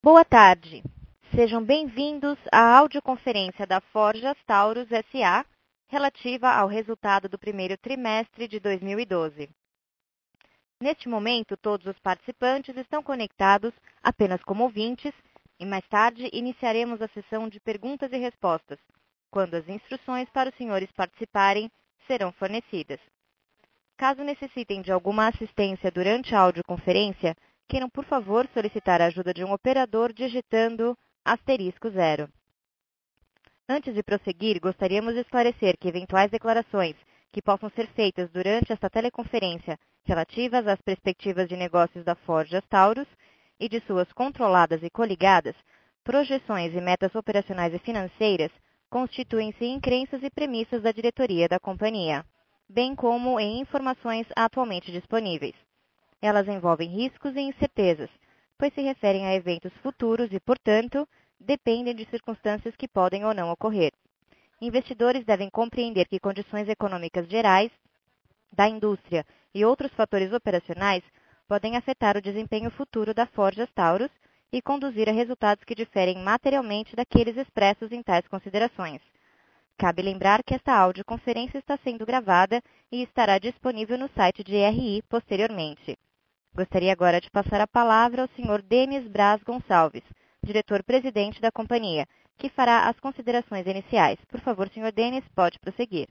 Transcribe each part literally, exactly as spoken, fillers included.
Boa tarde. Sejam bem-vindos à audioconferência da Forjas Taurus S A relativa ao resultado do primeiro trimestre de dois mil e doze. Neste momento, todos os participantes estão conectados apenas como ouvintes e mais tarde iniciaremos a sessão de perguntas e respostas, quando as instruções para os senhores participarem serão fornecidas. Caso necessitem de alguma assistência durante a audioconferência, queiram, por favor, solicitar a ajuda de um operador digitando asterisco zero. Antes de prosseguir, gostaríamos de esclarecer que eventuais declarações que possam ser feitas durante esta teleconferência relativas às perspectivas de negócios da Forjas Taurus e de suas controladas e coligadas, projeções e metas operacionais e financeiras constituem-se em crenças e premissas da diretoria da companhia, bem como em informações atualmente disponíveis. Elas envolvem riscos e incertezas, pois se referem a eventos futuros e, portanto, dependem de circunstâncias que podem ou não ocorrer. Investidores devem compreender que condições econômicas gerais, da indústria e outros fatores operacionais podem afetar o desempenho futuro da Forjas Taurus e conduzir a resultados que diferem materialmente daqueles expressos em tais considerações. Cabe lembrar que esta audioconferência está sendo gravada e estará disponível no site de R I posteriormente. Gostaria agora de passar a palavra ao senhor Denis Braz Gonçalves, diretor-presidente da companhia, que fará as considerações iniciais. Por favor, senhor Denis, pode prosseguir.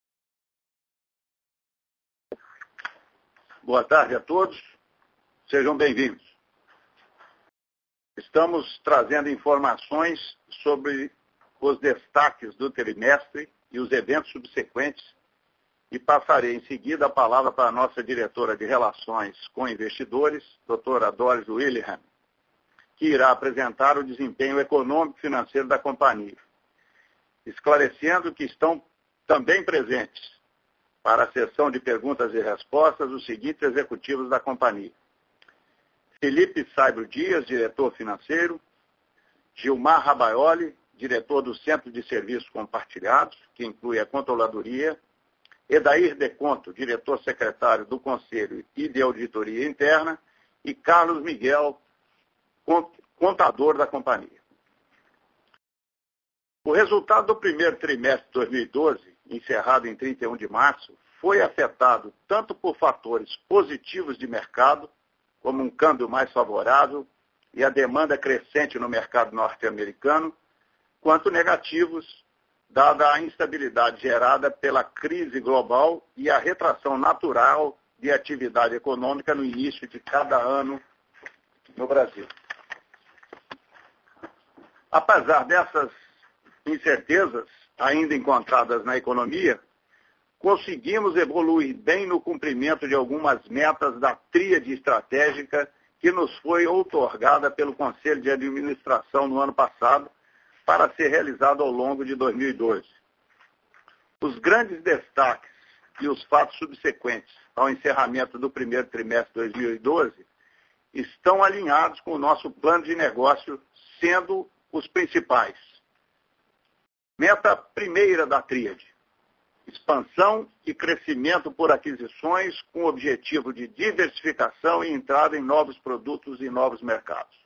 Boa tarde a todos. Sejam bem-vindos. Estamos trazendo informações sobre os destaques do trimestre e os eventos subsequentes e passarei em seguida a palavra para a nossa diretora de Relações com Investidores, doutora Doris Willingham, que irá apresentar o desempenho econômico e financeiro da companhia, esclarecendo que estão também presentes para a sessão de perguntas e respostas os seguintes executivos da companhia: Felipe Saibro Dias, diretor financeiro; Gilmar Rabaioli, diretor do Centro de Serviços Compartilhados, que inclui a controladoria; Edair Deconto, diretor-secretário do Conselho e de Auditoria Interna; e Carlos Miguel, contador da companhia. O resultado do primeiro trimestre de dois mil e doze, encerrado em trinta e um de março, foi afetado tanto por fatores positivos de mercado, como um câmbio mais favorável e a demanda crescente no mercado norte-americano, quanto negativos, dada a instabilidade gerada pela crise global e a retração natural de atividade econômica no início de cada ano no Brasil. Apesar dessas incertezas ainda encontradas na economia, conseguimos evoluir bem no cumprimento de algumas metas da tríade estratégica que nos foi outorgada pelo Conselho de Administração no ano passado, para ser realizado ao longo de dois mil e doze. Os grandes destaques e os fatos subsequentes ao encerramento do primeiro trimestre de dois mil e doze estão alinhados com o nosso plano de negócio, sendo os principais. Meta primeira da tríade: expansão e crescimento por aquisições com o objetivo de diversificação e entrada em novos produtos e novos mercados.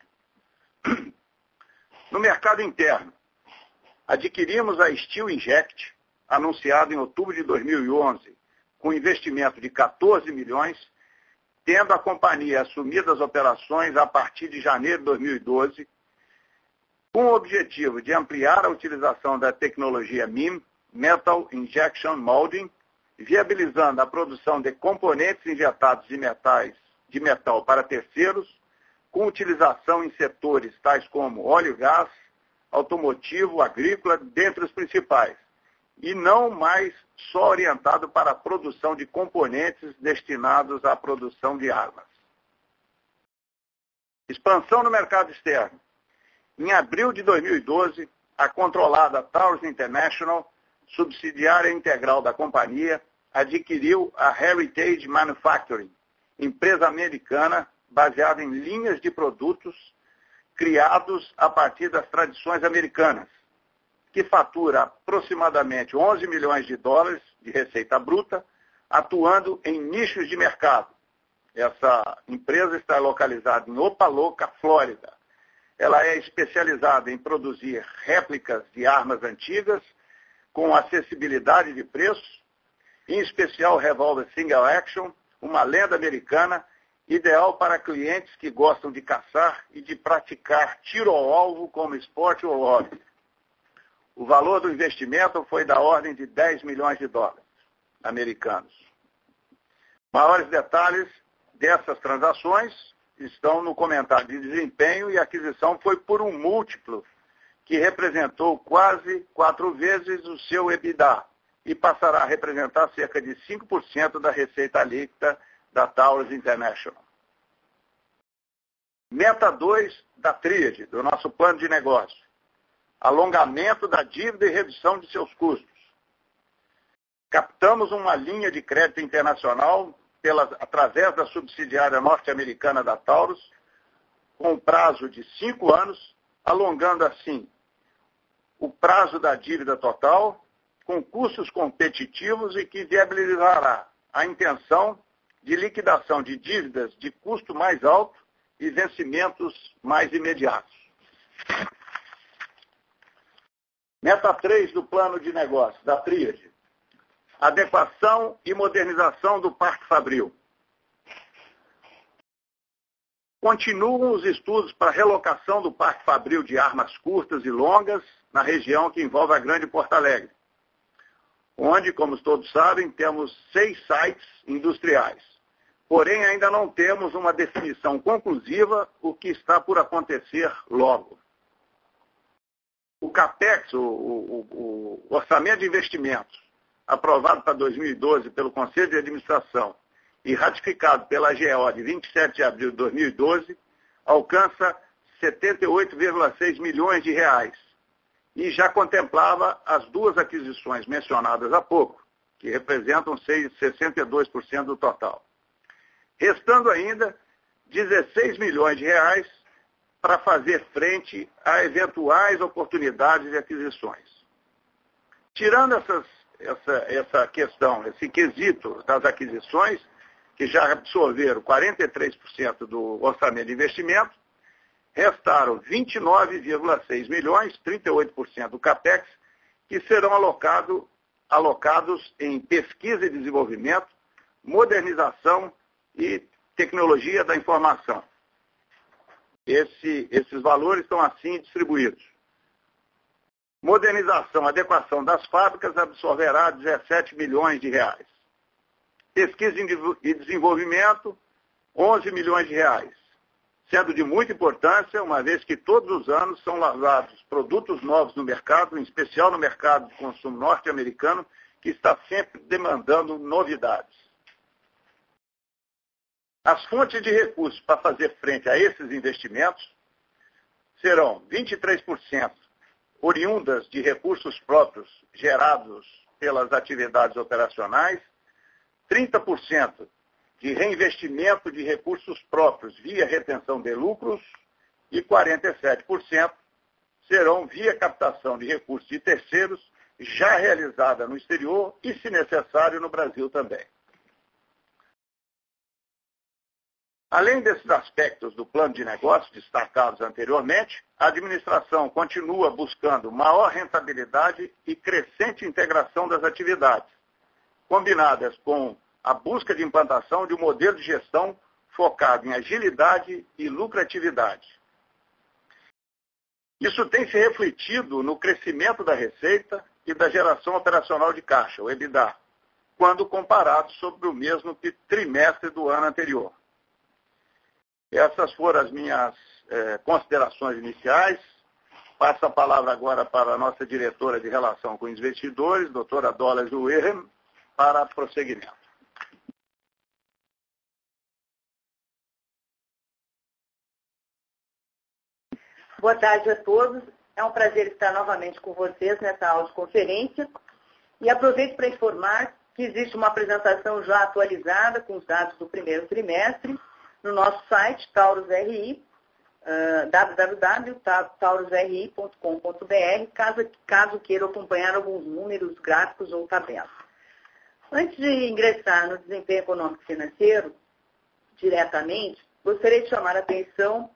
No mercado interno, adquirimos a Steel Inject, anunciada em outubro de dois mil e onze, com investimento de quatorze milhões, tendo a companhia assumido as operações a partir de janeiro de dois mil e doze, com o objetivo de ampliar a utilização da tecnologia M I M, Metal Injection Molding, viabilizando a produção de componentes injetados de metais de metal para terceiros, com utilização em setores tais como óleo e gás, automotivo, agrícola, dentre os principais, e não mais só orientado para a produção de componentes destinados à produção de armas. Expansão no mercado externo. Em abril de dois mil e doze, a controlada Taurus International, subsidiária integral da companhia, adquiriu a Heritage Manufacturing, empresa americana baseada em linhas de produtos criados a partir das tradições americanas, que fatura aproximadamente onze milhões de dólares de receita bruta, atuando em nichos de mercado. Essa empresa está localizada em Opa-locka, Flórida. ela é especializada em produzir réplicas de armas antigas com acessibilidade de preço, em especial o revólver Single Action, uma lenda americana, ideal para clientes que gostam de caçar e de praticar tiro ao alvo como esporte ou hobby. O valor do investimento foi da ordem de dez milhões de dólares americanos. Maiores detalhes dessas transações estão no comentário de desempenho, e a aquisição foi por um múltiplo que representou quase quatro vezes o seu EBITDA e passará a representar cerca de cinco por cento da receita líquida da Taurus International. Meta dois da tríade, do nosso plano de negócio. Alongamento da dívida e redução de seus custos. Captamos uma linha de crédito internacional pela, através da subsidiária norte-americana da Taurus, com prazo de cinco anos, alongando assim o prazo da dívida total, com custos competitivos e que viabilizará a intenção de liquidação de dívidas de custo mais alto e vencimentos mais imediatos. Meta três do plano de negócio, da tríade. Adequação e modernização do Parque Fabril. Continuam os estudos para a relocação do Parque Fabril de armas curtas e longas na região que envolve a Grande Porto Alegre, onde, como todos sabem, temos seis sites industriais. Porém, ainda não temos uma definição conclusiva, o que está por acontecer logo. O CAPEX, o, o, o Orçamento de Investimentos, aprovado para dois mil e doze pelo Conselho de Administração e ratificado pela A G O de vinte e sete de abril de dois mil e doze, alcança setenta e oito vírgula seis milhões de reais e já contemplava as duas aquisições mencionadas há pouco, que representam sessenta e dois por cento do total. Restando ainda dezesseis milhões de reais para fazer frente a eventuais oportunidades de aquisições. Tirando essas, essa, essa questão, esse quesito das aquisições, que já absorveram quarenta e três por cento do orçamento de investimento, restaram vinte e nove vírgula seis milhões, trinta e oito por cento do CAPEX, que serão alocado, alocados em pesquisa e desenvolvimento, modernização e tecnologia da informação. Esse, esses valores estão assim distribuídos. Modernização, adequação das fábricas absorverá dezessete milhões de reais. Pesquisa e desenvolvimento, onze milhões de reais. Sendo de muita importância, uma vez que todos os anos são lançados produtos novos no mercado, em especial no mercado de consumo norte-americano, que está sempre demandando novidades. As fontes de recursos para fazer frente a esses investimentos serão vinte e três por cento oriundas de recursos próprios gerados pelas atividades operacionais, trinta por cento de reinvestimento de recursos próprios via retenção de lucros e quarenta e sete por cento serão via captação de recursos de terceiros já realizada no exterior e, se necessário, no Brasil também. Além desses aspectos do plano de negócio destacados anteriormente, a administração continua buscando maior rentabilidade e crescente integração das atividades, combinadas com a busca de implantação de um modelo de gestão focado em agilidade e lucratividade. Isso tem se refletido no crescimento da receita e da geração operacional de caixa, o EBITDA, quando comparado sobre o mesmo trimestre do ano anterior. Essas foram as minhas eh, considerações iniciais. Passo a palavra agora para a nossa diretora de Relação com Investidores, doutora Dola Zuerem, para prosseguimento. Boa tarde a todos. É um prazer estar novamente com vocês nessa audioconferência. E aproveito para informar que existe uma apresentação já atualizada com os dados do primeiro trimestre no nosso site, Taurus R I, uh, w w w ponto taurus r i ponto com ponto b r, caso, caso queiram acompanhar alguns números, gráficos ou tabelas. Antes de ingressar no desempenho econômico e financeiro, diretamente, gostaria de chamar a atenção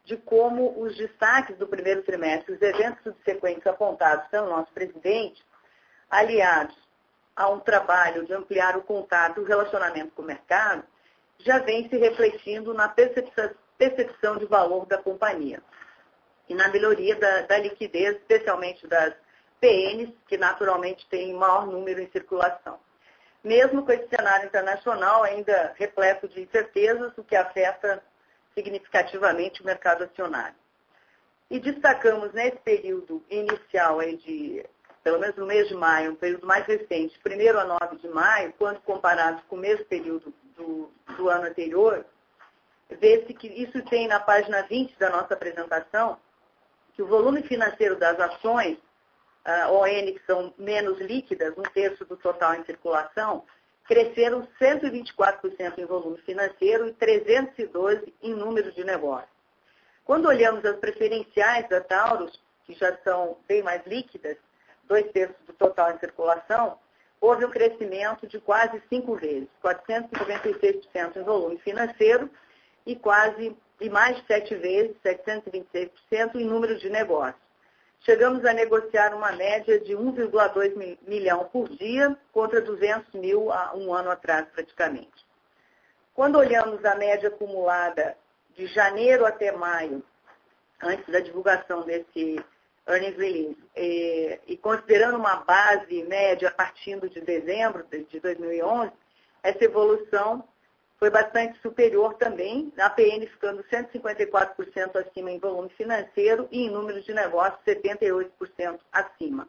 de como os destaques do primeiro trimestre, os eventos subsequentes apontados pelo nosso presidente, aliados a um trabalho de ampliar o contato e o relacionamento com o mercado, já vem se refletindo na percepção, percepção de valor da companhia e na melhoria da, da liquidez, especialmente das P Ns, que naturalmente têm maior número em circulação. Mesmo com esse cenário internacional ainda repleto de incertezas, o que afeta significativamente o mercado acionário. E destacamos nesse período inicial, aí de, pelo menos no mês de maio, um período mais recente, primeiro a nove de maio, quando comparado com o mesmo período do, do ano anterior, vê-se que isso tem na página vinte da nossa apresentação, que o volume financeiro das ações, uh, O N, que são menos líquidas, um terço do total em circulação, cresceram cento e vinte e quatro por cento em volume financeiro e trezentos e doze por cento em número de negócios. Quando olhamos as preferenciais da Taurus, que já são bem mais líquidas, dois terços do total em circulação, houve um crescimento de quase cinco vezes, quatrocentos e noventa e seis por cento em volume financeiro e quase e mais de sete vezes, setecentos e vinte e seis por cento em número de negócios. Chegamos a negociar uma média de um vírgula dois milhão por dia, contra duzentos mil há um ano atrás, praticamente. Quando olhamos a média acumulada de janeiro até maio, antes da divulgação desse earnings release, e, e considerando uma base média partindo de dezembro de dois mil e onze, essa evolução foi bastante superior também, a P N ficando cento e cinquenta e quatro por cento acima em volume financeiro e em número de negócios setenta e oito por cento acima.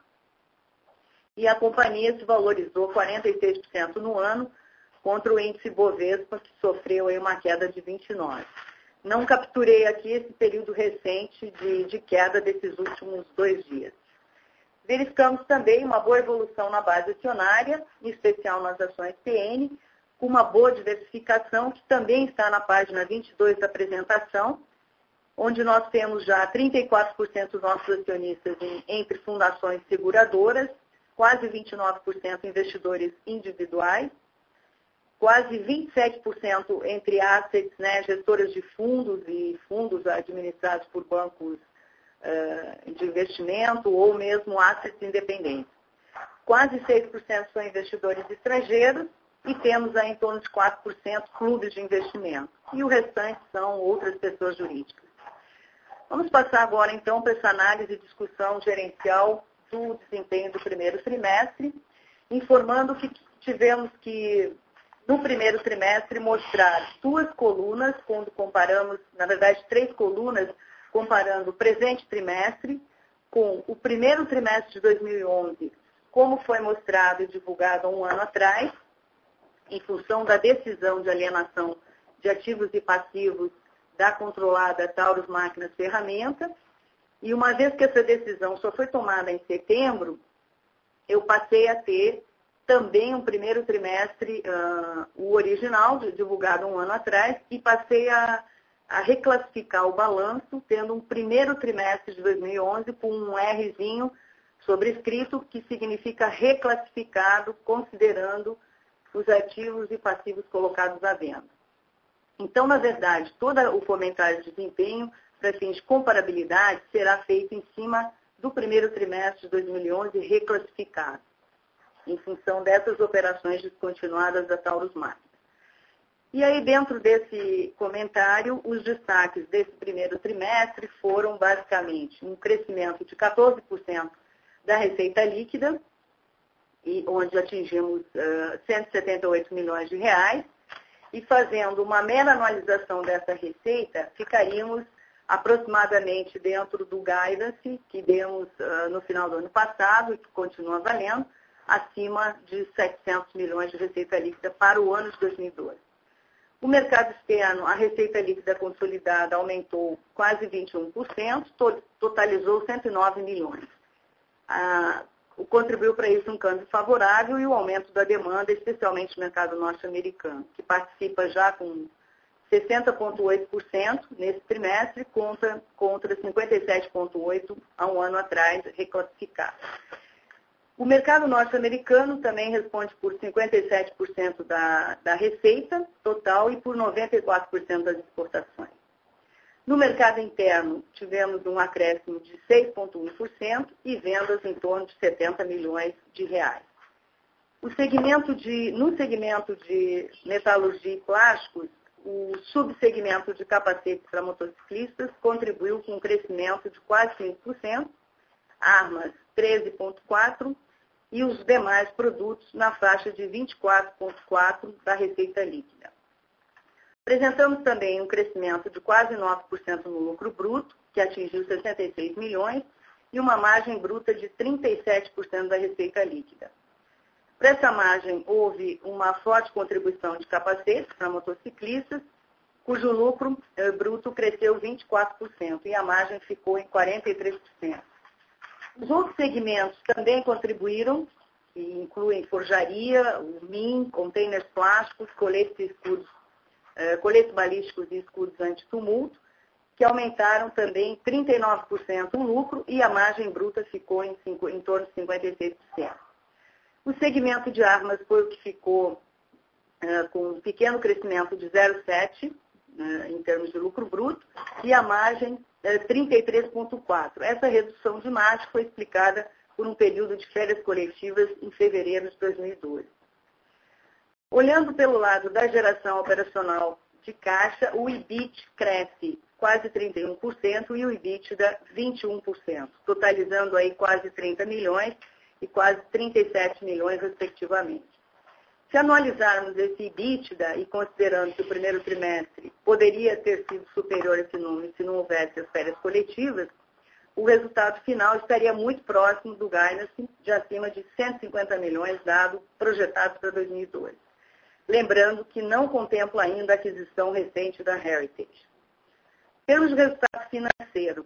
E a companhia se valorizou quarenta e seis por cento no ano, contra o índice Bovespa, que sofreu aí uma queda de vinte e nove por cento. Não capturei aqui esse período recente de, de queda desses últimos dois dias. Verificamos também uma boa evolução na base acionária, em especial nas ações P N, com uma boa diversificação, que também está na página vinte e dois da apresentação, onde nós temos já trinta e quatro por cento dos nossos acionistas em, entre fundações seguradoras, quase vinte e nove por cento investidores individuais, quase vinte e sete por cento entre assets, né, gestoras de fundos e fundos administrados por bancos uh, de investimento ou mesmo assets independentes. Quase seis por cento são investidores estrangeiros, e temos aí em torno de quatro por cento clubes de investimento. E o restante são outras pessoas jurídicas. Vamos passar agora, então, para essa análise e discussão gerencial do desempenho do primeiro trimestre, informando que tivemos que, no primeiro trimestre, mostrar duas colunas, quando comparamos, na verdade, três colunas, comparando o presente trimestre com o primeiro trimestre de dois mil e onze, como foi mostrado e divulgado há um ano atrás, em função da decisão de alienação de ativos e passivos da controlada Taurus Máquinas Ferramenta. E uma vez que essa decisão só foi tomada em setembro, eu passei a ter também um primeiro trimestre, uh, o original, divulgado um ano atrás, e passei a, a reclassificar o balanço, tendo um primeiro trimestre de dois mil e onze com um Rzinho sobrescrito, que significa reclassificado, considerando os ativos e passivos colocados à venda. Então, na verdade, todo o comentário de desempenho, para fins de comparabilidade, será feito em cima do primeiro trimestre de dois mil e onze reclassificado, em função dessas operações descontinuadas da Taurus Máquinas. E aí, dentro desse comentário, os destaques desse primeiro trimestre foram, basicamente, um crescimento de quatorze por cento da receita líquida, e onde atingimos uh, cento e setenta e oito milhões de reais, e fazendo uma mera anualização dessa receita, ficaríamos aproximadamente dentro do guidance que demos uh, no final do ano passado, e que continua valendo, acima de setecentos milhões de receita líquida para o ano de dois mil e doze. O mercado externo, a receita líquida consolidada aumentou quase vinte e um por cento, totalizou cento e nove milhões. Ah, contribuiu para isso um câmbio favorável e o aumento da demanda, especialmente no mercado norte-americano, que participa já com sessenta vírgula oito por cento nesse trimestre, contra, contra cinquenta e sete vírgula oito por cento há um ano atrás, reclassificado. O mercado norte-americano também responde por cinquenta e sete por cento da, da receita total e por noventa e quatro por cento das exportações. No mercado interno, tivemos um acréscimo de seis vírgula um por cento e vendas em torno de setenta milhões de reais. O segmento de, no segmento de metalurgia e plásticos, o subsegmento de capacetes para motociclistas contribuiu com um crescimento de quase quinze por cento, armas treze vírgula quatro por cento e os demais produtos na faixa de vinte e quatro vírgula quatro por cento da receita líquida. Apresentamos também um crescimento de quase nove por cento no lucro bruto, que atingiu sessenta e seis milhões, e uma margem bruta de trinta e sete por cento da receita líquida. Para essa margem, houve uma forte contribuição de capacetes para motociclistas, cujo lucro eh, bruto cresceu vinte e quatro por cento e a margem ficou em quarenta e três por cento. Os outros segmentos também contribuíram, que incluem forjaria, o M I M, containers plásticos, coletes, e escudos, eh, coletes balísticos e escudos anti-tumulto, que aumentaram também trinta e nove por cento o lucro e a margem bruta ficou em, cinco, em torno de cinquenta e seis por cento. O segmento de armas foi o que ficou uh, com um pequeno crescimento de zero vírgula sete por cento uh, em termos de lucro bruto e a margem uh, trinta e três vírgula quatro por cento. Essa redução de margem foi explicada por um período de férias coletivas em fevereiro de dois mil e doze. Olhando pelo lado da geração operacional de caixa, o E B I T cresce quase trinta e um por cento e o EBITDA vinte e um por cento, totalizando aí quase trinta milhões e quase trinta e sete milhões, respectivamente. Se analisarmos esse EBITDA e considerando que o primeiro trimestre poderia ter sido superior a esse número se não houvesse as férias coletivas, o resultado final estaria muito próximo do guidance de acima de cento e cinquenta milhões dado projetados para dois mil e doze. Lembrando que não contempla ainda a aquisição recente da Heritage. Em termos de resultado financeiro,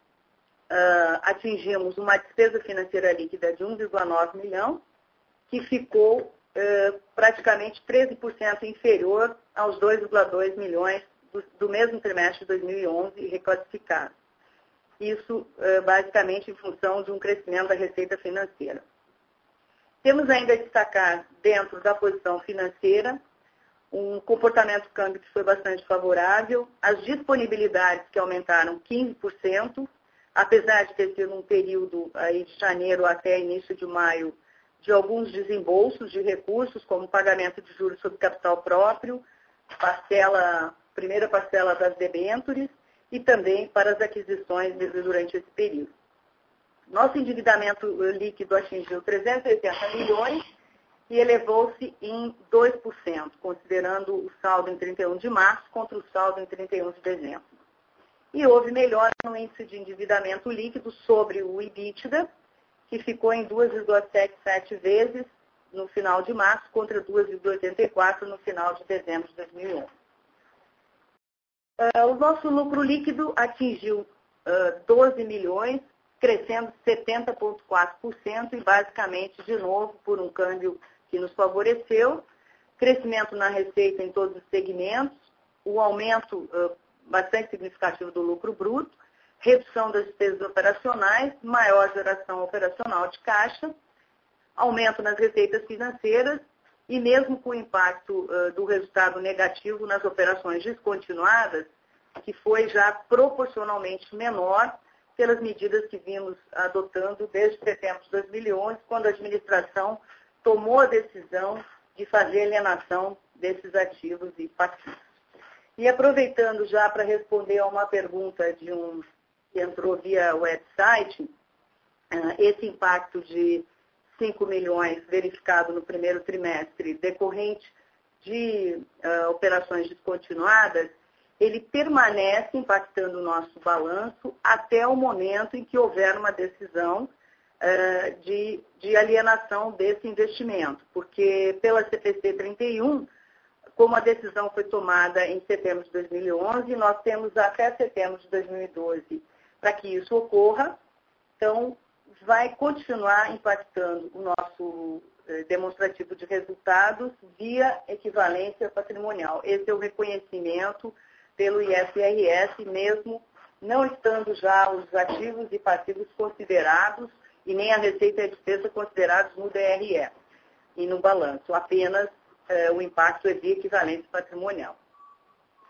Uh, atingimos uma despesa financeira líquida de um vírgula nove milhão, que ficou uh, praticamente treze por cento inferior aos dois vírgula dois milhões do, do mesmo trimestre de dois mil e onze reclassificado. Isso uh, basicamente em função de um crescimento da receita financeira. Temos ainda a destacar, dentro da posição financeira, um comportamento do câmbio que foi bastante favorável, as disponibilidades que aumentaram quinze por cento, apesar de ter sido um período aí de janeiro até início de maio de alguns desembolsos de recursos, como pagamento de juros sobre capital próprio, parcela, primeira parcela das debêntures e também para as aquisições durante esse período. Nosso endividamento líquido atingiu trezentos e oitenta milhões e elevou-se em dois por cento, considerando o saldo em trinta e um de março contra o saldo em trinta e um de dezembro. E houve melhora no índice de endividamento líquido sobre o EBITDA, que ficou em duas vírgula setenta e sete vezes no final de março, contra duas vírgula oitenta e quatro no final de dezembro de dois mil e onze. Uh, o nosso lucro líquido atingiu uh, doze milhões, crescendo setenta vírgula quatro por cento e basicamente, de novo, por um câmbio que nos favoreceu, crescimento na receita em todos os segmentos, o aumento uh, bastante significativo do lucro bruto, redução das despesas operacionais, maior geração operacional de caixa, aumento nas receitas financeiras e mesmo com o impacto uh, do resultado negativo nas operações descontinuadas, que foi já proporcionalmente menor pelas medidas que vimos adotando desde setembro de dois mil e onze, quando a administração tomou a decisão de fazer alienação desses ativos e passivos. E aproveitando já para responder a uma pergunta de um que entrou via website, esse impacto de cinco milhões verificado no primeiro trimestre decorrente de uh, operações descontinuadas, ele permanece impactando o nosso balanço até o momento em que houver uma decisão uh, de, de alienação desse investimento, porque pela C P C trinta e um, como a decisão foi tomada em setembro de dois mil e onze, nós temos até setembro de dois mil e doze para que isso ocorra. Então, vai continuar impactando o nosso eh, demonstrativo de resultados via equivalência patrimonial. Esse é o reconhecimento pelo I F R S, mesmo não estando já os ativos e passivos considerados e nem a receita e a despesa considerados no D R E e no balanço, apenas o impacto é de equivalência patrimonial.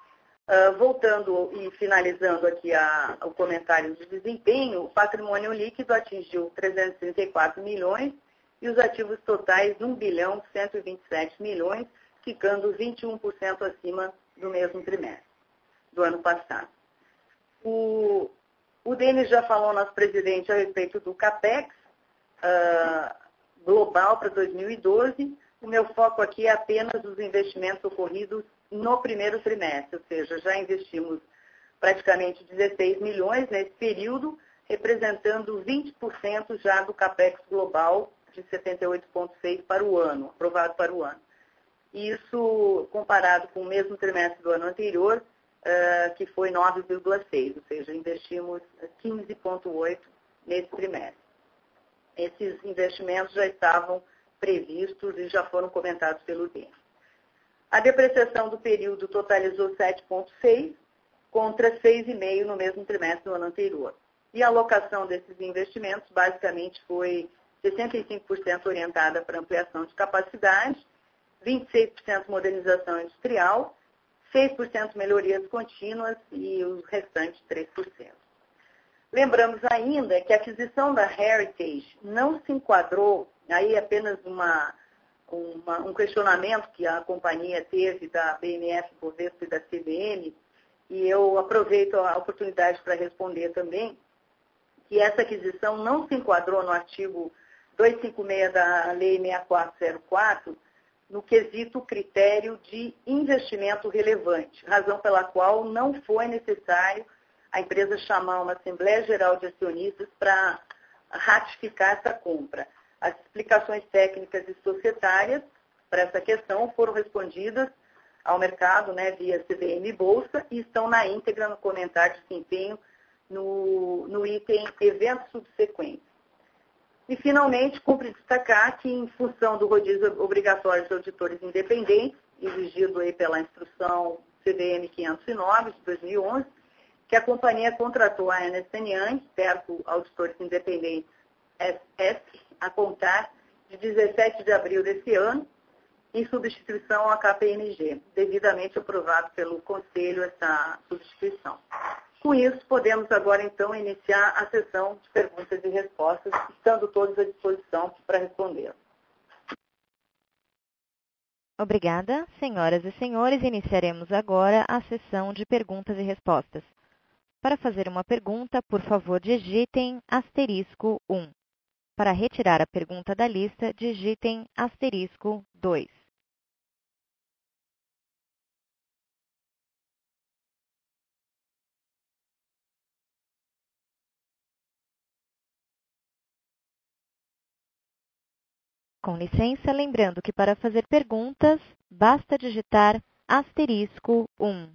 Uh, voltando e finalizando aqui a, o comentário de desempenho, o patrimônio líquido atingiu trezentos e trinta e quatro milhões e os ativos totais um bilhão cento e vinte e sete milhões, ficando vinte e um por cento acima do mesmo trimestre do ano passado. O, o Denis já falou, nosso presidente, a respeito do CAPEX uh, global para dois mil e doze. O meu foco aqui é apenas os investimentos ocorridos no primeiro trimestre, ou seja, já investimos praticamente dezesseis milhões nesse período, representando vinte por cento já do CAPEX global de setenta e oito vírgula seis para o ano, aprovado para o ano. Isso comparado com o mesmo trimestre do ano anterior, uh, que foi nove vírgula seis, ou seja, investimos quinze vírgula oito nesse trimestre. Esses investimentos já estavam previstos e já foram comentados pelo Denis. A depreciação do período totalizou sete vírgula seis, contra seis vírgula cinco no mesmo trimestre do ano anterior. E a alocação desses investimentos basicamente foi sessenta e cinco por cento orientada para ampliação de capacidade, vinte e seis por cento modernização industrial, seis por cento melhorias contínuas e os restantes três por cento. Lembramos ainda que a aquisição da Heritage não se enquadrou, aí apenas uma, uma, um questionamento que a companhia teve da B M F, Bovespa e da C V M, e eu aproveito a oportunidade para responder também, que essa aquisição não se enquadrou no artigo duzentos e cinquenta e seis da Lei seis mil quatrocentos e quatro, no quesito critério de investimento relevante, razão pela qual não foi necessário a empresa chamar uma Assembleia Geral de Acionistas para ratificar essa compra. As explicações técnicas e societárias para essa questão foram respondidas ao mercado, né, via C V M Bolsa e estão na íntegra no comentário de desempenho no, no item eventos subsequentes. E, finalmente, cumpre destacar que, em função do rodízio obrigatório de auditores independentes, exigido aí pela instrução C V M quinhentos e nove de dois mil e onze, que a companhia contratou a Ernst and Young, certo, auditores independentes S S, a contar de dezessete de abril desse ano, em substituição à K P M G, devidamente aprovado pelo Conselho essa substituição. Com isso, podemos agora, então, iniciar a sessão de perguntas e respostas, estando todos à disposição para responder. Obrigada. Senhoras e senhores, iniciaremos agora a sessão de perguntas e respostas. Para fazer uma pergunta, por favor, digitem asterisco um. Para retirar a pergunta da lista, digitem asterisco dois. Com licença, lembrando que para fazer perguntas, basta digitar asterisco um.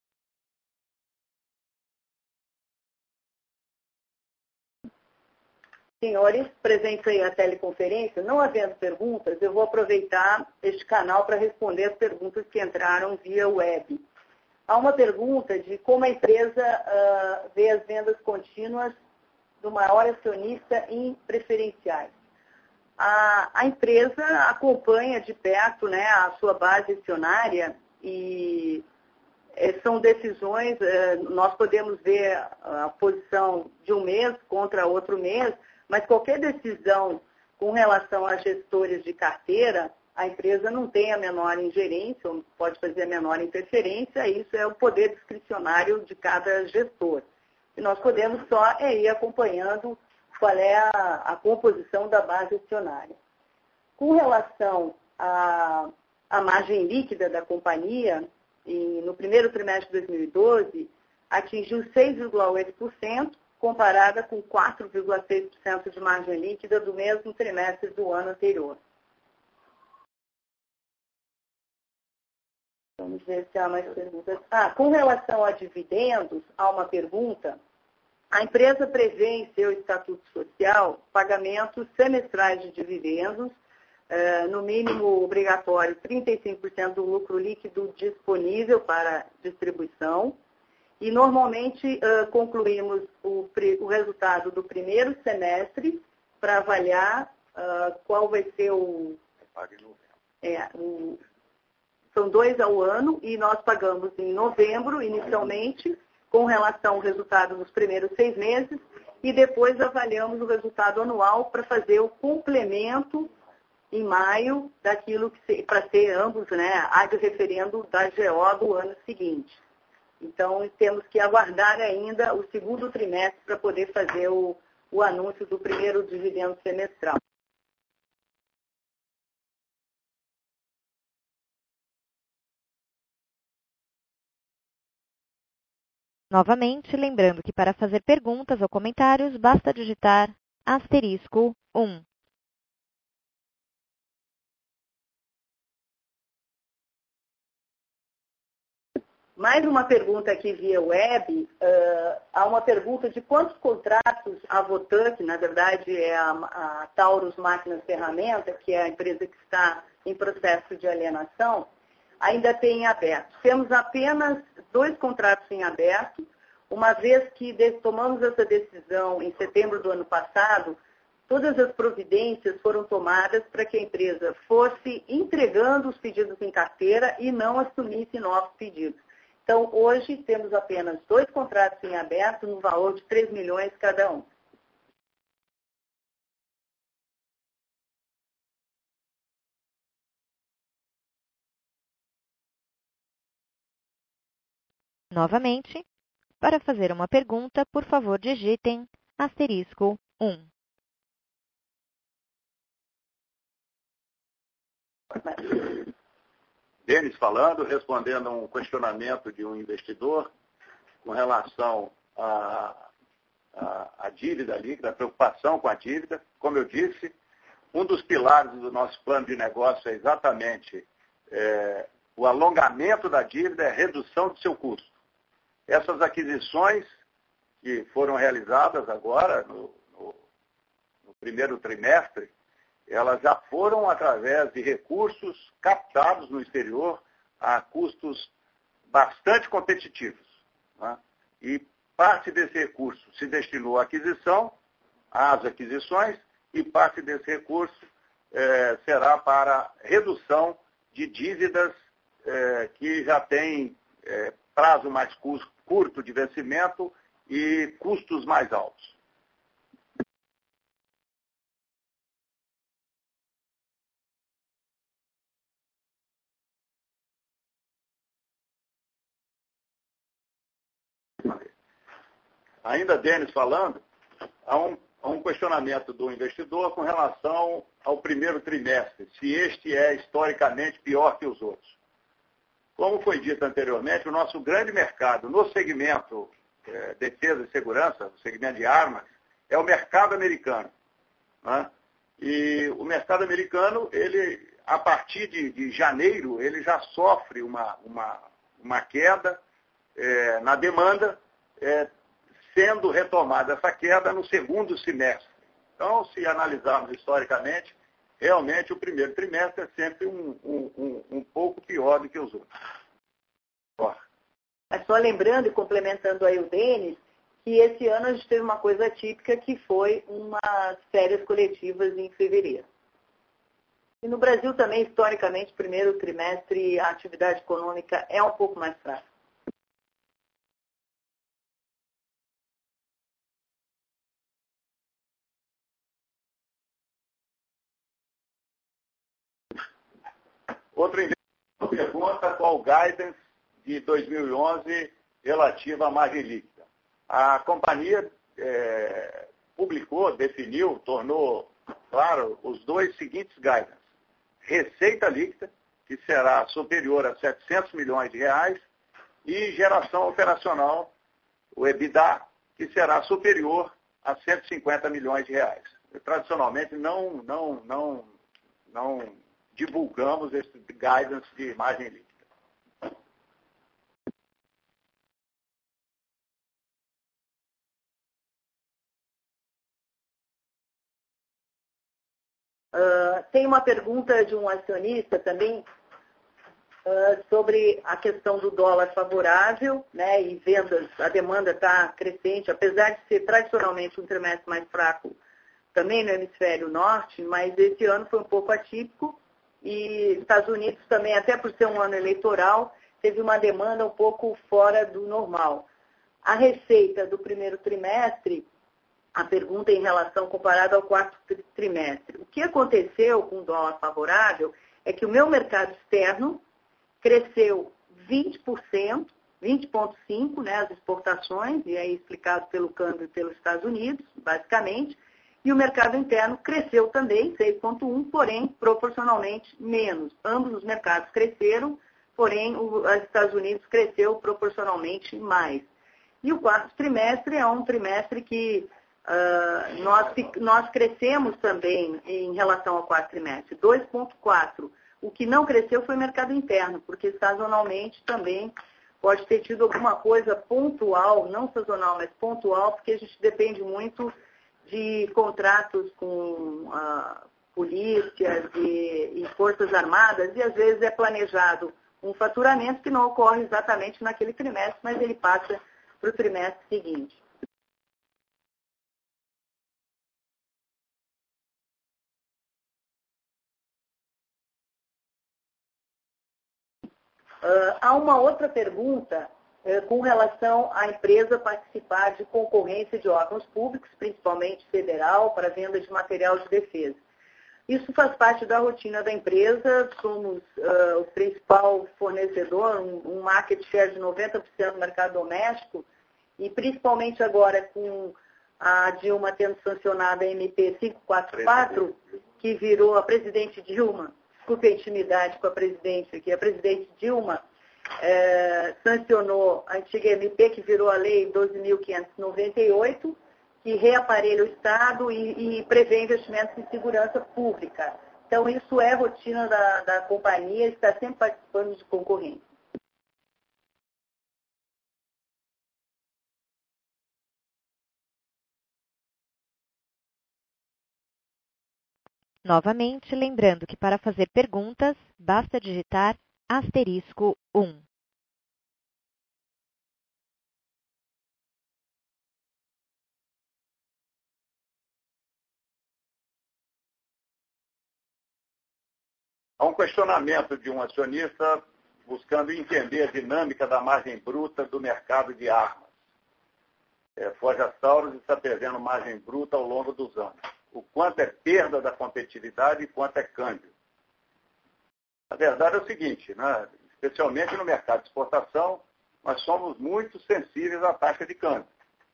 Senhores, presentes aí à teleconferência, não havendo perguntas, eu vou aproveitar este canal para responder as perguntas que entraram via web. Há uma pergunta de como a empresa uh, vê as vendas contínuas do maior acionista em preferenciais. A, a empresa acompanha de perto, né, a sua base acionária e eh, são decisões, eh, nós podemos ver a posição de um mês contra outro mês, mas qualquer decisão com relação a gestores de carteira, a empresa não tem a menor ingerência, ou pode fazer a menor interferência, isso é o poder discricionário de cada gestor. E nós podemos só é, ir acompanhando qual é a, a composição da base acionária. Com relação à, à margem líquida da companhia, e no primeiro trimestre de dois mil e doze, atingiu seis vírgula oito por cento, comparada com quatro vírgula seis por cento de margem líquida do mesmo trimestre do ano anterior. Vamos ver se há mais perguntas. Ah, com relação a dividendos, há uma pergunta. A empresa prevê em seu estatuto social pagamentos semestrais de dividendos, eh, no mínimo obrigatório trinta e cinco por cento do lucro líquido disponível para distribuição. E normalmente eh, concluímos o, o resultado do primeiro semestre para avaliar uh, qual vai ser o, é, o são dois ao ano, e nós pagamos em novembro, inicialmente, com relação ao resultado nos primeiros seis meses, e depois avaliamos o resultado anual para fazer o complemento em maio daquilo que para ser ambos, né, ad referendo da G O do ano seguinte. Então, temos que aguardar ainda o segundo trimestre para poder fazer o, o anúncio do primeiro dividendo semestral. Novamente, lembrando que para fazer perguntas ou comentários, basta digitar asterisco um. Mais uma pergunta aqui via web. Uh, há uma pergunta de quantos contratos a Votan, que na verdade é a, a Taurus Máquinas Ferramenta, que é a empresa que está em processo de alienação, ainda tem em aberto. Temos apenas dois contratos em aberto, uma vez que tomamos essa decisão em setembro do ano passado, todas as providências foram tomadas para que a empresa fosse entregando os pedidos em carteira e não assumisse novos pedidos. Então, hoje temos apenas dois contratos em aberto no valor de três milhões cada um. Novamente, para fazer uma pergunta, por favor, digitem asterisco um. Denis falando, respondendo a um questionamento de um investidor com relação à, à, à dívida líquida, a preocupação com a dívida. Como eu disse, um dos pilares do nosso plano de negócio é exatamente é, o alongamento da dívida, é a redução do seu custo. Essas aquisições que foram realizadas agora, no, no, no primeiro trimestre, elas já foram através de recursos captados no exterior a custos bastante competitivos. Né? E parte desse recurso se destinou à aquisição, às aquisições, e parte desse recurso eh, será para redução de dívidas eh, que já têm eh, prazo mais curto de vencimento e custos mais altos. Ainda Denis falando, há um, há um questionamento do investidor com relação ao primeiro trimestre, se este é historicamente pior que os outros. Como foi dito anteriormente, o nosso grande mercado no segmento é, defesa e segurança, no segmento de armas, é o mercado americano. Né? E o mercado americano, ele, a partir de, de janeiro, ele já sofre uma, uma, uma queda é, na demanda, é, sendo retomada essa queda no segundo semestre. Então, se analisarmos historicamente, realmente o primeiro trimestre é sempre um, um, um, um pouco pior do que os outros. Mas só lembrando e complementando aí o Denis, que esse ano a gente teve uma coisa típica que foi umas férias coletivas em fevereiro. E no Brasil também, historicamente, primeiro trimestre, a atividade econômica é um pouco mais fraca. Outra pergunta, qual o guidance de dois mil e onze relativa à margem líquida? A companhia é, publicou, definiu, tornou claro os dois seguintes guidance. Receita líquida, que será superior a setecentos milhões de reais, e geração operacional, o EBITDA, que será superior a cento e cinquenta milhões de reais. Tradicionalmente, não, não, não, não divulgamos esse guidance de margem líquida. Uh, tem uma pergunta de um acionista também uh, sobre a questão do dólar favorável, né, e vendas, a demanda está crescente, apesar de ser tradicionalmente um trimestre mais fraco também no hemisfério norte, mas esse ano foi um pouco atípico e Estados Unidos também, até por ser um ano eleitoral, teve uma demanda um pouco fora do normal. A receita do primeiro trimestre, a pergunta em relação comparada ao quarto trimestre. O que aconteceu com o dólar favorável é que o meu mercado externo cresceu vinte por cento, vinte vírgula cinco por cento, né, as exportações, e aí explicado pelo câmbio pelos Estados Unidos, basicamente, e o mercado interno cresceu também, seis vírgula um por cento, porém proporcionalmente menos. Ambos os mercados cresceram, porém os Estados Unidos cresceu proporcionalmente mais. E o quarto trimestre é um trimestre que uh, nós, nós crescemos também em relação ao quarto trimestre, dois vírgula quatro por cento. O que não cresceu foi o mercado interno, porque sazonalmente também pode ter tido alguma coisa pontual, não sazonal, mas pontual, porque a gente depende muito de contratos com uh, polícias e, e forças armadas, e às vezes é planejado um faturamento que não ocorre exatamente naquele trimestre, mas ele passa para o trimestre seguinte. Uh, há uma outra pergunta uh, com relação à empresa participar de concorrência de órgãos públicos, principalmente federal, para venda de material de defesa. Isso faz parte da rotina da empresa, somos uh, o principal fornecedor, um, um market share de noventa por cento do mercado doméstico, e principalmente agora com a Dilma tendo sancionado a M P quinhentos e quarenta e quatro, que virou a presidente Dilma, desculpe a intimidade com a presidente aqui, a presidente Dilma é, sancionou a antiga M P, que virou a lei doze mil quinhentos e noventa e oito, que reaparelha o Estado e, e prevê investimentos em segurança pública. Então, isso é rotina da, da companhia, está sempre participando de concorrência. Novamente, lembrando que para fazer perguntas, basta digitar asterisco um. Há um questionamento de um acionista buscando entender a dinâmica da margem bruta do mercado de armas. É, Forjas Taurus está perdendo margem bruta ao longo dos anos. O quanto é perda da competitividade e quanto é câmbio. A verdade é o seguinte, né? Especialmente no mercado de exportação, nós somos muito sensíveis à taxa de câmbio.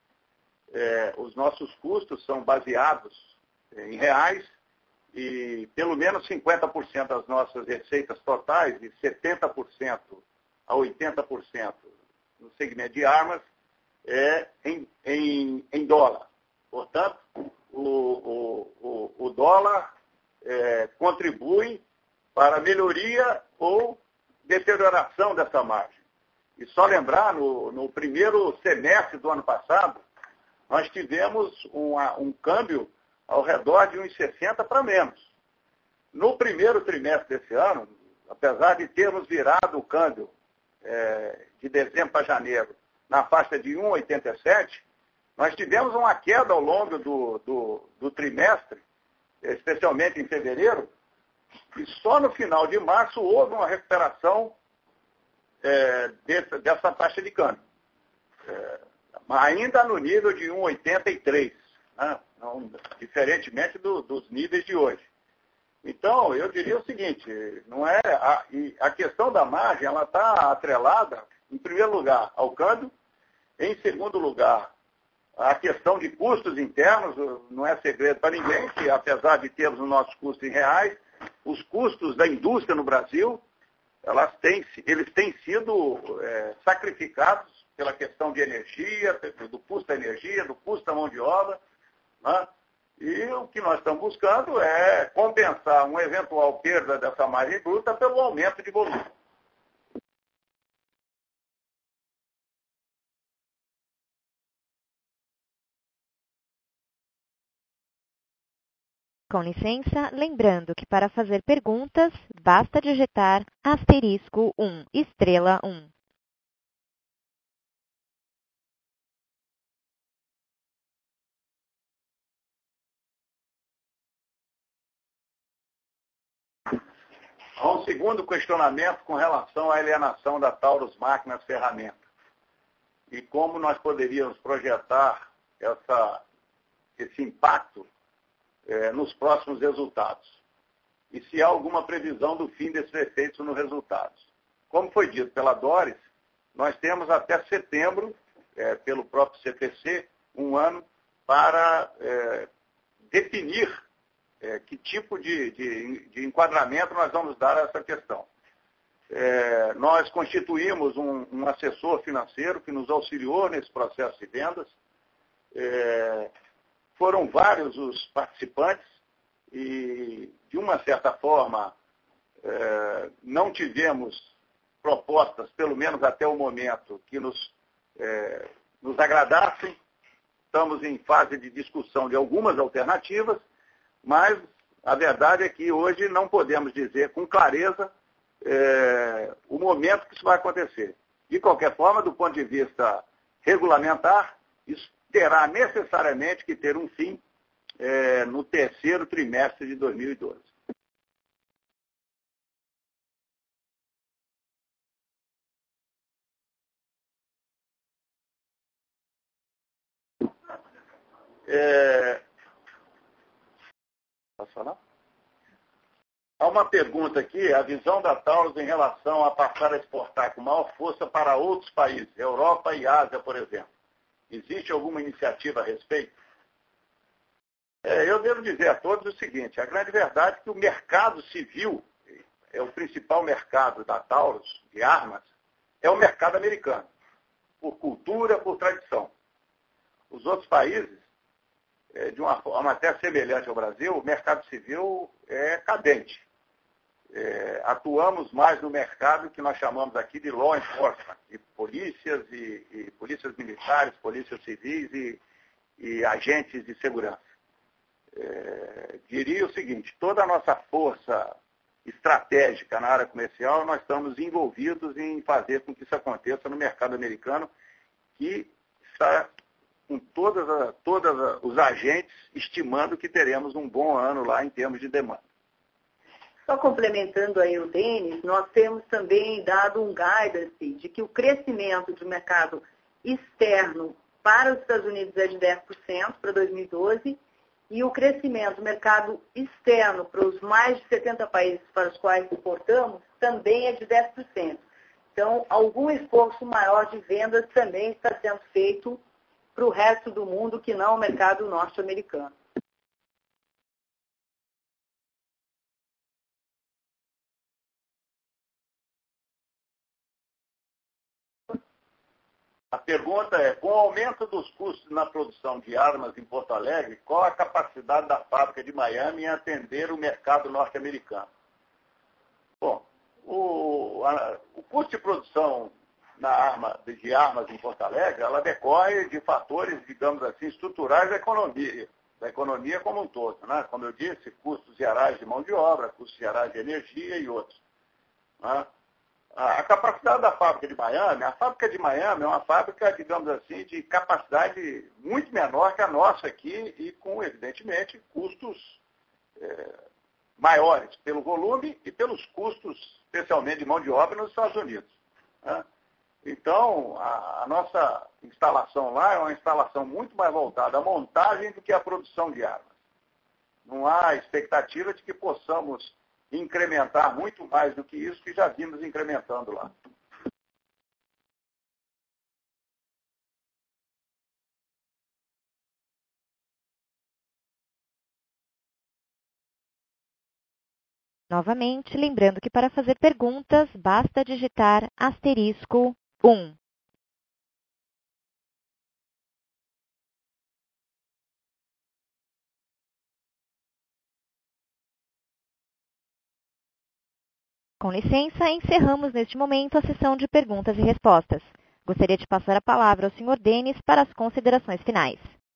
É, os nossos custos são baseados em reais e pelo menos cinquenta por cento das nossas receitas totais e setenta por cento a oitenta por cento no segmento de armas é em, em, em dólar. Portanto, o, o, o, o dólar é, contribui para a melhoria ou deterioração dessa margem. E só lembrar, no, no primeiro semestre do ano passado, nós tivemos uma, um câmbio ao redor de uns sessenta para menos. No primeiro trimestre desse ano, apesar de termos virado o câmbio é, de dezembro para janeiro na faixa de um vírgula oitenta e sete, nós tivemos uma queda ao longo do, do, do trimestre, especialmente em fevereiro, e só no final de março houve uma recuperação é, dessa, dessa taxa de câmbio. É, ainda no nível de um vírgula oitenta e três, né? Não, diferentemente do, dos níveis de hoje. Então, eu diria o seguinte, não é a, a questão da margem, ela está atrelada, em primeiro lugar, ao câmbio, em segundo lugar, a questão de custos internos, não é segredo para ninguém, que apesar de termos os nossos custos em reais, os custos da indústria no Brasil, elas têm, eles têm sido é, sacrificados pela questão de energia, do custo da energia, do custo da mão de obra, né? E o que nós estamos buscando é compensar uma eventual perda dessa margem bruta pelo aumento de volume. Com licença, lembrando que para fazer perguntas, basta digitar asterisco um, estrela um. Há um segundo questionamento com relação à alienação da Taurus Máquinas Ferramentas e como nós poderíamos projetar essa, esse impacto eh, nos próximos resultados. E se há alguma previsão do fim desses efeitos nos resultados. Como foi dito pela Doris, nós temos até setembro, eh, pelo próprio C P C, um ano para eh, definir eh, que tipo de, de, de enquadramento nós vamos dar a essa questão. É, nós constituímos um, um assessor financeiro que nos auxiliou nesse processo de vendas. É, foram vários os participantes e, de uma certa forma, é, não tivemos propostas, pelo menos até o momento, que nos, é, nos agradassem. Estamos em fase de discussão de algumas alternativas, mas a verdade é que hoje não podemos dizer com clareza É, o momento que isso vai acontecer. De qualquer forma, do ponto de vista regulamentar, isso terá necessariamente que ter um fim é, no terceiro trimestre de dois mil e doze. É... Posso falar? Há uma pergunta aqui, a visão da Taurus em relação a passar a exportar com maior força para outros países, Europa e Ásia, por exemplo. Existe alguma iniciativa a respeito? É, eu devo dizer a todos o seguinte, a grande verdade é que o mercado civil, é o principal mercado da Taurus, de armas, é o mercado americano, por cultura, por tradição. Os outros países, é, de uma forma até semelhante ao Brasil, o mercado civil é cadente. É, atuamos mais no mercado que nós chamamos aqui de law enforcement, de polícias e, e polícias militares, polícias civis e, e agentes de segurança. É, diria o seguinte, toda a nossa força estratégica na área comercial, nós estamos envolvidos em fazer com que isso aconteça no mercado americano, que está com todas, a, todas a, os agentes estimando que teremos um bom ano lá em termos de demanda. Só complementando aí o Denis, nós temos também dado um guidance de que o crescimento do mercado externo para os Estados Unidos é de dez por cento para dois mil e doze e o crescimento do mercado externo para os mais de setenta países para os quais exportamos também é de dez por cento. Então, algum esforço maior de vendas também está sendo feito para o resto do mundo que não o mercado norte-americano. A pergunta é, com o aumento dos custos na produção de armas em Porto Alegre, qual a capacidade da fábrica de Miami em atender o mercado norte-americano? Bom, o, a, o custo de produção na arma, de armas em Porto Alegre, ela decorre de fatores, digamos assim, estruturais da economia, da economia como um todo, né? Como eu disse, custos gerais de mão de obra, custos gerais de energia e outros, né? A capacidade da fábrica de Miami, a fábrica de Miami é uma fábrica, digamos assim, de capacidade muito menor que a nossa aqui e com, evidentemente, custos é, maiores pelo volume e pelos custos, especialmente de mão de obra nos Estados Unidos, né? Então, a, a nossa instalação lá é uma instalação muito mais voltada à montagem do que à produção de armas. Não há expectativa de que possamos incrementar muito mais do que isso que já vimos incrementando lá. Novamente, lembrando que para fazer perguntas, basta digitar asterisco um. Com licença, encerramos neste momento a sessão de perguntas e respostas. Gostaria de passar a palavra ao senhor Denis para as considerações finais.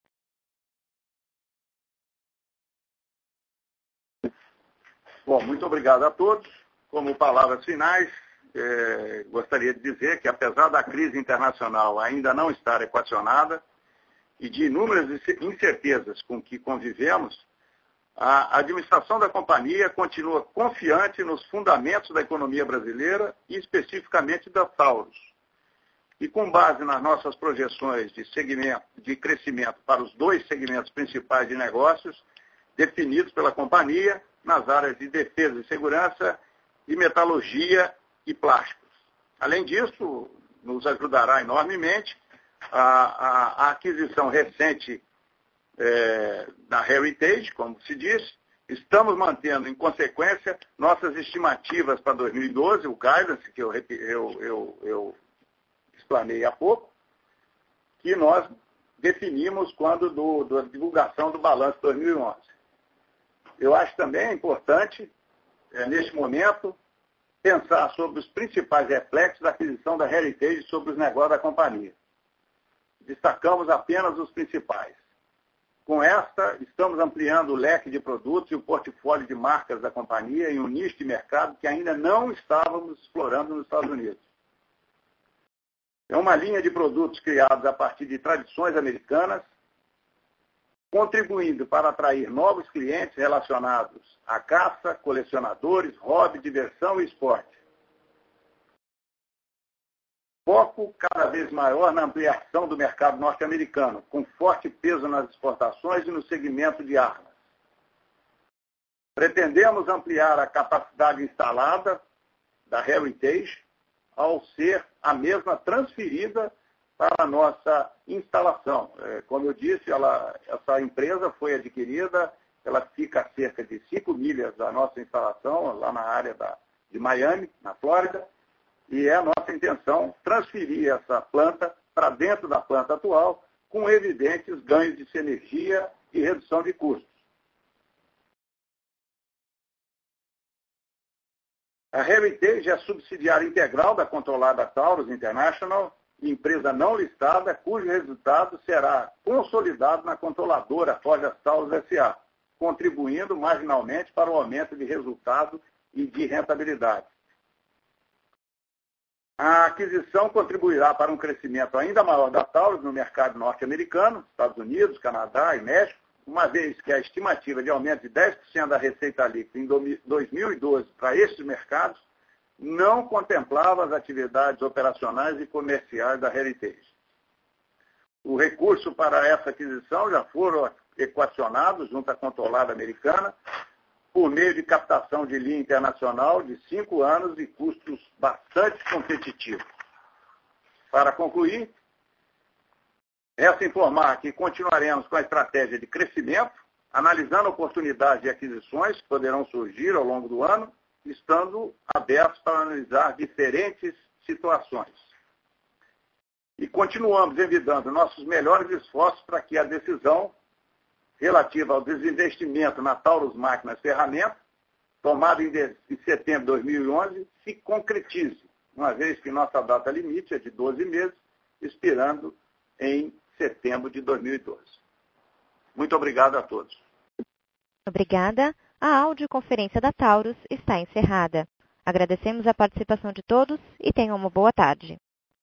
Bom, muito obrigado a todos. Como palavras finais, eh, gostaria de dizer que, apesar da crise internacional ainda não estar equacionada e de inúmeras incertezas com que convivemos, A administração da companhia continua confiante nos fundamentos da economia brasileira e especificamente da Taurus. E com base nas nossas projeções de, segmento, de crescimento para os dois segmentos principais de negócios definidos pela companhia nas áreas de defesa e segurança e metalurgia e plásticos. Além disso, nos ajudará enormemente a, a, a aquisição recente é, da Heritage, como se diz. Estamos mantendo, em consequência, nossas estimativas para dois mil e doze, o guidance que eu, eu, eu, eu explanei há pouco, que nós definimos quando do, da divulgação do balanço dois mil e onze. Eu acho também importante, é, neste momento, pensar sobre os principais reflexos da aquisição da Heritage sobre os negócios da companhia. Destacamos apenas os principais. Com esta, estamos ampliando o leque de produtos e o portfólio de marcas da companhia em um nicho de mercado que ainda não estávamos explorando nos Estados Unidos. É uma linha de produtos criados a partir de tradições americanas, contribuindo para atrair novos clientes relacionados à caça, colecionadores, hobby, diversão e esporte. Foco cada vez maior na ampliação do mercado norte-americano, com forte peso nas exportações e no segmento de armas. Pretendemos ampliar a capacidade instalada da Heritage, ao ser a mesma transferida para a nossa instalação. Como eu disse, ela, essa empresa foi adquirida, ela fica a cerca de cinco milhas da nossa instalação, lá na área da, de Miami, na Flórida, e é a nossa intenção transferir essa planta para dentro da planta atual, com evidentes ganhos de energia e redução de custos. A Heritage é subsidiária integral da controlada Taurus International, empresa não listada, cujo resultado será consolidado na controladora Forjas Taurus S A, contribuindo marginalmente para o aumento de resultado e de rentabilidade. A aquisição contribuirá para um crescimento ainda maior da Taurus no mercado norte-americano, Estados Unidos, Canadá e México, uma vez que a estimativa de aumento de dez por cento da receita líquida em dois mil e doze para estes mercados não contemplava as atividades operacionais e comerciais da Heritage. O recurso para essa aquisição já foram equacionados junto à controlada americana por meio de captação de linha internacional de cinco anos e custos bastante competitivos. Para concluir, resta informar que continuaremos com a estratégia de crescimento, analisando oportunidades de aquisições que poderão surgir ao longo do ano, estando abertos para analisar diferentes situações. E continuamos envidando nossos melhores esforços para que a decisão relativa ao desinvestimento na Taurus Máquinas Ferramentas, tomada em setembro de dois mil e onze, se concretize, uma vez que nossa data limite é de doze meses, expirando em setembro de dois mil e doze. Muito obrigado a todos. Obrigada. A audioconferência da Taurus está encerrada. Agradecemos a participação de todos e tenham uma boa tarde.